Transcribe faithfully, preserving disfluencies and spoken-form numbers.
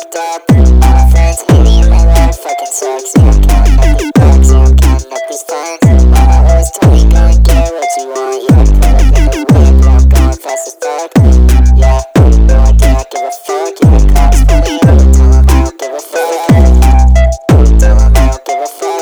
fucked up. All my friends hate me and my life fucking sucks. Yeah, I'm counting up these bucks, yeah, I'm counting up these funds. Mama always told me go and get what you want. Yeah, pull up in the whip, yeah, I'm going fast as fuck. Yeah, no idea, I give a fuck. Yeah, the cops pull me over, tell 'em I don't give a fuck. Tell 'em I don't give a fuck.